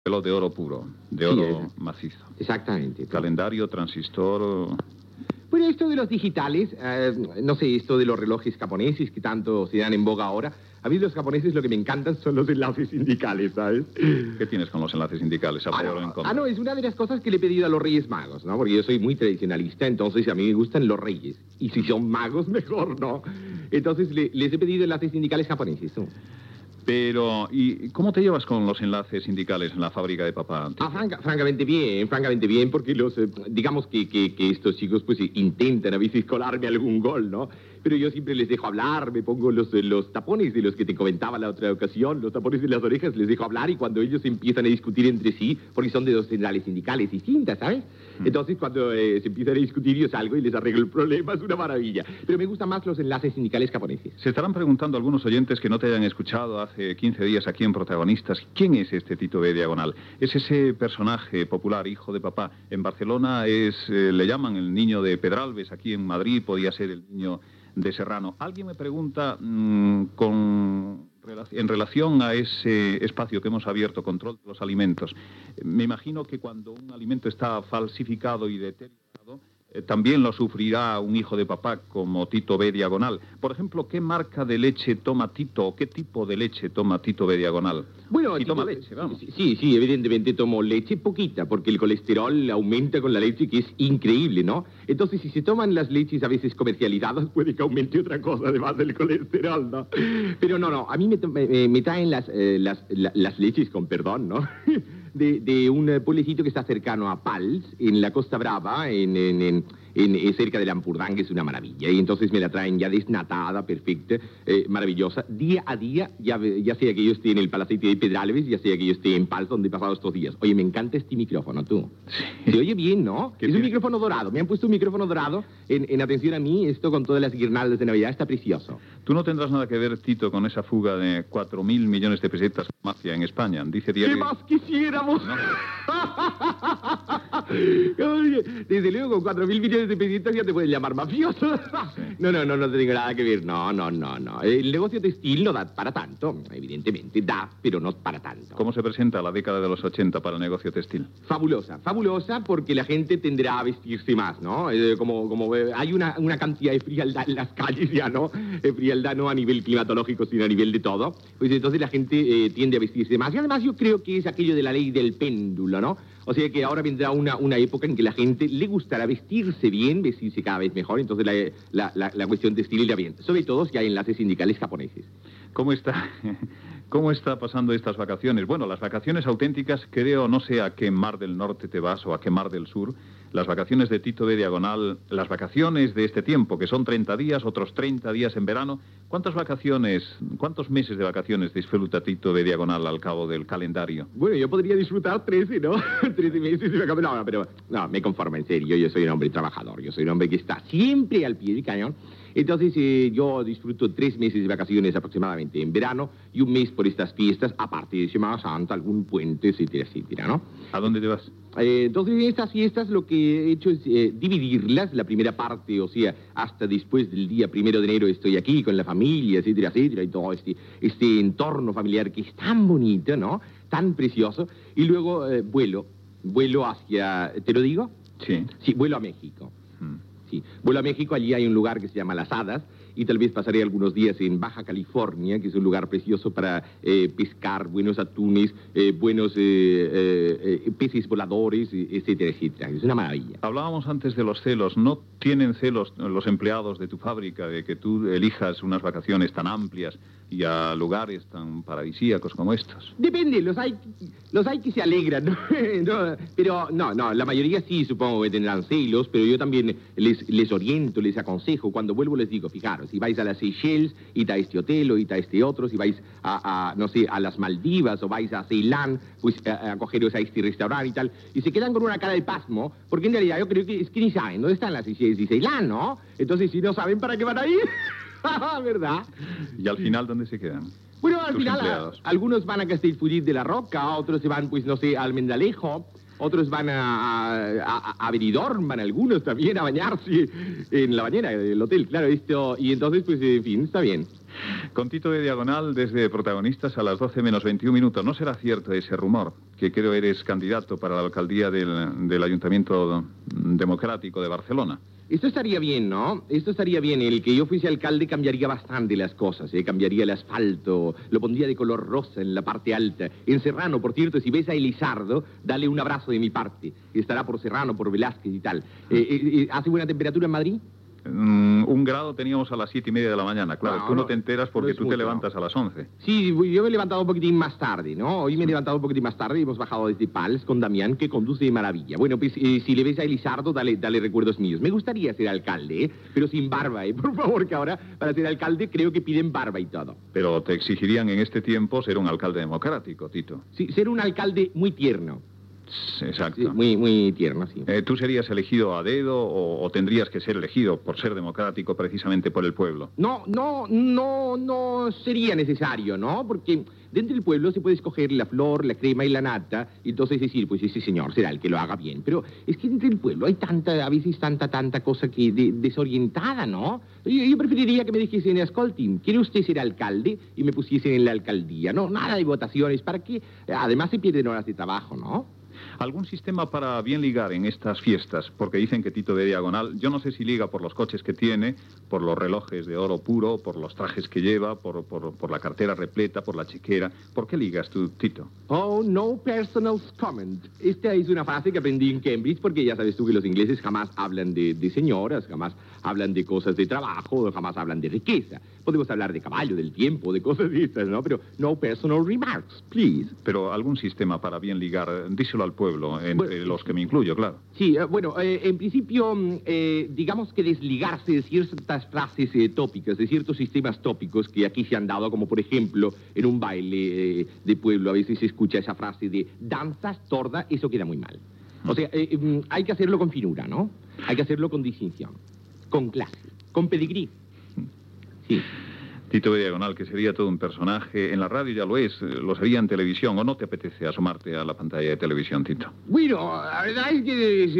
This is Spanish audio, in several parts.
reloj de oro puro, de oro macizo. Exactamente. Calendario, transistor... Bueno, esto de los digitales, no sé, esto de los relojes japoneses que tanto se dan en boga ahora, a mí los japoneses lo que me encantan son los enlaces sindicales, ¿sabes? ¿Qué tienes con los enlaces sindicales? No, es una de las cosas que le he pedido a los Reyes Magos, ¿no? Porque yo soy muy tradicionalista, entonces a mí me gustan los reyes. Y si son magos, mejor, ¿no? Entonces les he pedido enlaces sindicales japoneses, ¿no? Pero, ¿y cómo te llevas con los enlaces sindicales en la fábrica de papá? Francamente bien, porque digamos que estos chicos pues intentan a veces colarme algún gol, ¿no? Pero yo siempre les dejo hablar, me pongo los tapones de los que te comentaba la otra ocasión, los tapones de las orejas, les dejo hablar y cuando ellos empiezan a discutir entre sí, porque son de dos centrales sindicales distintas, ¿sabes? Entonces cuando se empiezan a discutir yo salgo y les arreglo el problema, es una maravilla. Pero me gustan más los enlaces sindicales japoneses. Se estarán preguntando algunos oyentes que no te hayan escuchado hace 15 días aquí en Protagonistas, ¿quién es este Tito B. Diagonal? Es ese personaje popular, hijo de papá. En Barcelona le llaman el niño de Pedralbes, aquí en Madrid podía ser el niño de Serrano. Alguien me pregunta en relación a ese espacio que hemos abierto, control de los alimentos. Me imagino que cuando un alimento está falsificado y deteriorado, también lo sufrirá un hijo de papá como Tito B. Diagonal. Por ejemplo, ¿qué marca de leche toma Tito o qué tipo de leche toma Tito B. Diagonal? Bueno, si toma leche, vamos. Sí, evidentemente tomo leche poquita, porque el colesterol aumenta con la leche, que es increíble, ¿no? Entonces, si se toman las leches a veces comercializadas, puede que aumente otra cosa, además del colesterol, ¿no? Pero no, a mí me traen las leches, con perdón, ¿no? De un pueblecito que está cercano a Pals, en la Costa Brava, cerca del Ampurdán, que es una maravilla. Y entonces me la traen ya desnatada, perfecta, maravillosa. Día a día, ya sea que yo esté en el Palacete de Pedralbes, ya sea que yo esté en Pals, donde he pasado estos días. Oye, me encanta este micrófono, tú. Sí. Se oye bien, ¿no? Es un micrófono dorado. Me han puesto un micrófono dorado en atención a mí. Esto con todas las guirnaldas de Navidad está precioso. Tú no tendrás nada que ver, Tito, con esa fuga de 4.000 millones de pesetas mafia en España. Dice diario... ¿Qué más quisiéramos? ¿No? Desde luego, con 4.000 millones de pesetas ya te pueden llamar mafioso. Sí. No tengo nada que ver. No. El negocio textil no da para tanto. Evidentemente, da, pero no para tanto. ¿Cómo se presenta la década de los 80 para el negocio textil? Fabulosa, porque la gente tenderá a vestirse más, ¿no? Como hay una cantidad de frialdad en las calles ya, ¿no? Frialdad no a nivel climatológico, sino a nivel de todo. Pues entonces la gente tiende a vestirse más. Y además yo creo que es aquello de la ley del péndulo, ¿no? O sea que ahora vendrá una época en que la gente le gustará vestirse bien, vestirse cada vez mejor. Entonces la cuestión textil irá bien. Sobre todo si hay enlaces sindicales japoneses. ¿Cómo está pasando estas vacaciones? Bueno, las vacaciones auténticas, creo, no sé a qué mar del norte te vas o a qué mar del sur. Las vacaciones de Tito B. Diagonal, las vacaciones de este tiempo, que son 30 días, otros 30 días en verano. ¿Cuántos meses de vacaciones disfruta Tito B. Diagonal al cabo del calendario? Bueno, yo podría disfrutar 13, ¿no? 13 meses de vacaciones. No, me conformo, en serio. Yo soy un hombre trabajador. Yo soy un hombre que está siempre al pie del cañón. Entonces yo disfruto 3 meses de vacaciones aproximadamente en verano y un mes por estas fiestas, aparte de Semana Santa, algún puente, etcétera, ¿no? ¿A dónde te vas? Entonces en estas fiestas lo que he hecho es dividirlas. La primera parte, o sea, hasta después del día 1 de enero estoy aquí con la familia, etcétera, y todo este entorno familiar que es tan bonito, ¿no? Tan precioso. Y luego vuelo hacia... ¿Te lo digo? Sí. Sí, vuelo a México. Sí. Vuelo a México, allí hay un lugar que se llama Las Hadas, y tal vez pasaré algunos días en Baja California, que es un lugar precioso para pescar buenos atunes, buenos peces voladores, etcétera. Es una maravilla. Hablábamos antes de los celos. ¿No tienen celos los empleados de tu fábrica de que tú elijas unas vacaciones tan amplias y a lugares tan paradisíacos como estos? Depende, los hay que se alegran, ¿no? Pero la mayoría sí supongo que tendrán celos, pero yo también les oriento, les aconsejo. Cuando vuelvo les digo, fijaros, si vais a las Seychelles, id a este hotel o id a este otro, si vais a las Maldivas o vais a Ceilán, pues a cogeros a este restaurante y tal, y se quedan con una cara de pasmo, porque en realidad yo creo que es que ni saben dónde están las Seychelles y Ceilán, ¿no? Entonces, si no saben, ¿para qué van a ir? ¿Verdad? ¿Y al final dónde se quedan? Bueno, al final algunos van a Castellfollit de la Roca, otros se van, pues no sé, a Almendalejo. Otros van a Benidorm, van algunos también a bañarse en la bañera del hotel, claro, y entonces, pues, en fin, está bien. Con Tito de Diagonal, desde Protagonistas a las 12 menos 21 minutos. ¿No será cierto ese rumor? Que creo eres candidato para la alcaldía del Ayuntamiento Democrático de Barcelona. Esto estaría bien, ¿no? Esto estaría bien. El que yo fuese alcalde cambiaría bastante las cosas, ¿eh? Cambiaría el asfalto, lo pondría de color rosa en la parte alta. En Serrano, por cierto, si ves a Elizardo, dale un abrazo de mi parte. Estará por Serrano, por Velázquez y tal. ¿Hace buena temperatura en Madrid? 1 grado teníamos a las 7:30 de la mañana. Claro, tú no te enteras porque tú te levantas a las 11. Sí, yo me he levantado un poquitín más tarde, ¿no? Hoy me he levantado un poquitín más tarde y hemos bajado desde Pals con Damián, que conduce de maravilla. Bueno, pues si le ves a Elizardo, dale recuerdos míos. Me gustaría ser alcalde, ¿eh? Pero sin barba, ¿eh? Por favor, que ahora para ser alcalde creo que piden barba y todo. Pero te exigirían en este tiempo ser un alcalde democrático, Tito. Sí, ser un alcalde muy tierno. Exacto. Sí, muy tierno, sí. ¿Tú serías elegido a dedo o tendrías que ser elegido por ser democrático precisamente por el pueblo? No sería necesario, ¿no? Porque dentro del pueblo se puede escoger la flor, la crema y la nata, y entonces decir, pues ese señor será el que lo haga bien. Pero es que dentro del pueblo hay a veces tanta cosa que desorientada, ¿no? Yo preferiría que me dijesen, escoltin, ¿quiere usted ser alcalde? Y me pusiesen en la alcaldía. No, nada de votaciones, ¿para qué? Además se pierden horas de trabajo, ¿no? ¿Algún sistema para bien ligar en estas fiestas? Porque dicen que Tito de Diagonal, yo no sé si liga por los coches que tiene, por los relojes de oro puro, por los trajes que lleva, por la cartera repleta, por la chequera. ¿Por qué ligas tú, Tito? Oh, no personal comment. Esta es una frase que aprendí en Cambridge porque ya sabes tú que los ingleses jamás hablan de señoras, jamás hablan de cosas de trabajo, jamás hablan de riqueza. Podemos hablar de caballo, del tiempo, de cosas de estas, ¿no? Pero no personal remarks, please. Pero algún sistema para bien ligar, díselo al pueblo, entre los que me incluyo, claro. Sí, en principio, digamos que desligarse de ciertas frases tópicas, de ciertos sistemas tópicos que aquí se han dado, como por ejemplo, en un baile de pueblo a veces se escucha esa frase de danzas, torda, eso queda muy mal. O sea, hay que hacerlo con finura, ¿no? Hay que hacerlo con distinción, con clase, con pedigrí. Sí. Tito de Diagonal, que sería todo un personaje. En la radio ya lo es, lo sería en televisión. ¿O no te apetece asomarte a la pantalla de televisión, Tito? Bueno, la verdad es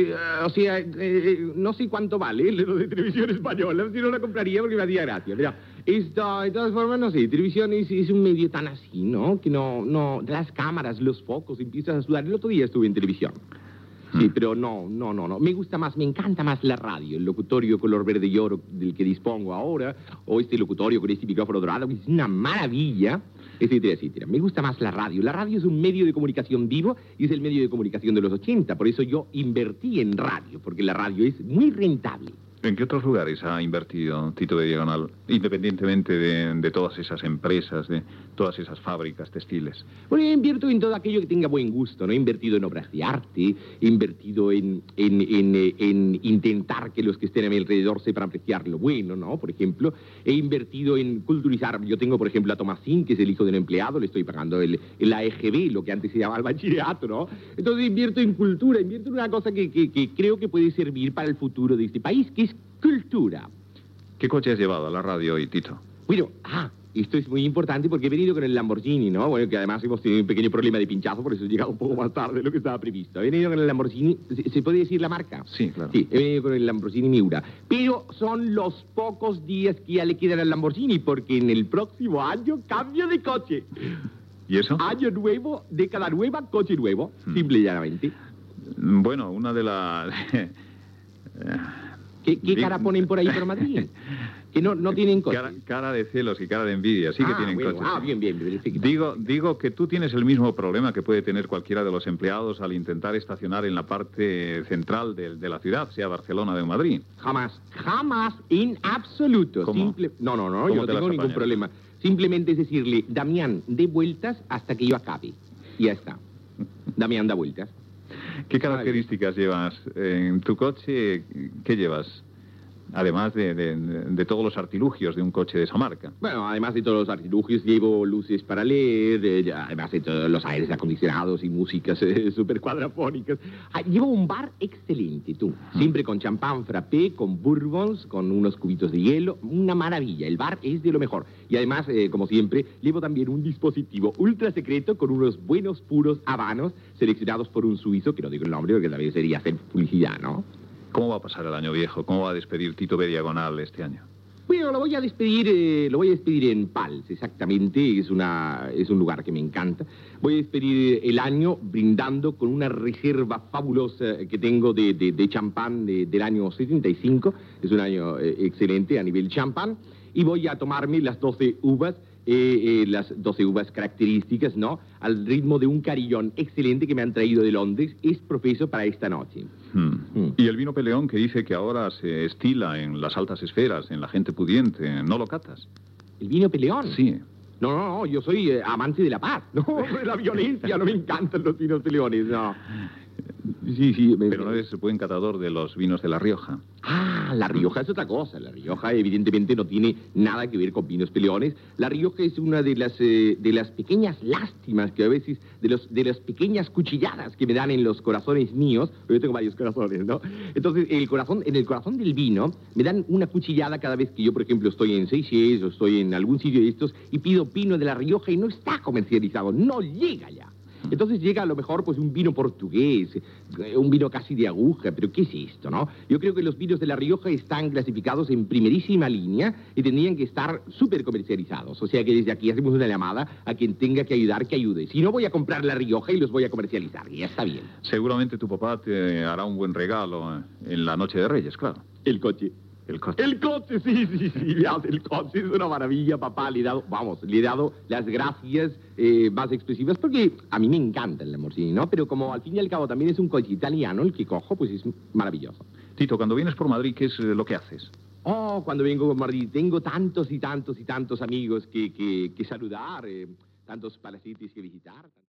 que, no sé cuánto vale lo de televisión española. Si no la compraría porque me hacía gracia. Pero de todas formas, no sé, televisión es un medio tan así, ¿no? Que no, las cámaras, los focos, empiezas a sudar. El otro día estuve en televisión. Sí, pero no. Me encanta más la radio, el locutorio color verde y oro del que dispongo ahora, o este locutorio con este micrófono dorado, que es una maravilla, etcétera, etcétera. Me gusta más la radio. La radio es un medio de comunicación vivo y es el medio de comunicación de los 80. Por eso yo invertí en radio, porque la radio es muy rentable. ¿En qué otros lugares ha invertido Tito de Diagonal, independientemente de todas esas empresas, de todas esas fábricas textiles? Bueno, yo invierto en todo aquello que tenga buen gusto, ¿no? He invertido en obras de arte, he invertido en intentar que los que estén a mi alrededor sepan apreciar lo bueno, ¿no? Por ejemplo, he invertido en culturizar. Yo tengo, por ejemplo, a Tomasín, que es el hijo de un empleado, le estoy pagando el AEGB, lo que antes se llamaba el bachillerato, ¿no? Entonces invierto en cultura, invierto en una cosa que creo que puede servir para el futuro de este país, que es cultura. ¿Qué coche has llevado a la radio hoy, Tito? Bueno, esto es muy importante porque he venido con el Lamborghini, ¿no? Bueno, que además hemos tenido un pequeño problema de pinchazo, por eso he llegado un poco más tarde de lo que estaba previsto. He venido con el Lamborghini, ¿se puede decir la marca? Sí, claro. Sí, he venido con el Lamborghini Miura. Pero son los pocos días que ya le quedan al Lamborghini, porque en el próximo año cambio de coche. ¿Y eso? Año nuevo, década nueva, coche nuevo, simple y llanamente. Bueno, una de las... ¿Qué cara ponen por ahí por Madrid? Que no tienen coches. Cara de celos y cara de envidia, sí que tienen coches. Bien. Digo que tú tienes el mismo problema que puede tener cualquiera de los empleados al intentar estacionar en la parte central de la ciudad, sea Barcelona o Madrid. Jamás, en absoluto. ¿Cómo? No, yo no tengo ningún problema. Simplemente es decirle, Damián, dé vueltas hasta que yo acabe. Y ya está. Damián da vueltas. ¿Qué características llevas en tu coche? ¿Qué llevas? Además de todos los artilugios de un coche de esa marca. Bueno, además de todos los artilugios, llevo luces para LED, además de todos los aires acondicionados y músicas súper cuadrafónicas. Llevo un bar excelente, tú. Siempre con champán frappé, con bourbons, con unos cubitos de hielo. Una maravilla, el bar es de lo mejor. Y además, como siempre, llevo también un dispositivo ultra secreto con unos buenos puros habanos seleccionados por un suizo, que no digo el nombre porque también sería hacer publicidad, ¿no? ¿Cómo va a pasar el año viejo? ¿Cómo va a despedir Tito B Diagonal este año? Bueno, lo voy a despedir en Pals, exactamente, es un lugar que me encanta. Voy a despedir el año brindando con una reserva fabulosa que tengo de champán del año 75, es un año excelente a nivel champán, y voy a tomarme las 12 uvas características, ¿no? Al ritmo de un carillón excelente que me han traído de Londres, es profeso para esta noche. Y el vino Peleón, que dice que ahora se estila en las altas esferas, en la gente pudiente, ¿no lo catas? ¿El vino Peleón? Sí. No, yo soy amante de la paz, no, de la violencia, no me encantan los vinos Peleones, no. Sí. Pero no eres buen catador de los vinos de La Rioja. Ah, La Rioja es otra cosa. La Rioja evidentemente no tiene nada que ver con vinos Peleones. La Rioja es una de las pequeñas lástimas que a veces, de las pequeñas cuchilladas que me dan en los corazones míos. Yo tengo varios corazones, ¿no? Entonces, en el corazón del vino, me dan una cuchillada cada vez que yo, por ejemplo, estoy en Seychelles o estoy en algún sitio de estos y pido vino de La Rioja y no está comercializado, no llega ya. Entonces llega a lo mejor pues un vino portugués, un vino casi de aguja, pero ¿qué es esto, no? Yo creo que los vinos de La Rioja están clasificados en primerísima línea y tendrían que estar súper comercializados. O sea que desde aquí hacemos una llamada a quien tenga que ayudar, que ayude. Si no, voy a comprar La Rioja y los voy a comercializar, y ya está bien. Seguramente tu papá te hará un buen regalo en la Noche de Reyes, claro. El coche. El coche, sí, el coche es una maravilla, papá. Le he dado las gracias más expresivas porque a mí me encanta el Lamborghini, ¿no? Pero como al fin y al cabo también es un coche italiano el que cojo, pues es maravilloso. Tito, cuando vienes por Madrid, ¿qué es lo que haces? Oh, cuando vengo por Madrid tengo tantos amigos que saludar, tantos palacios que visitar.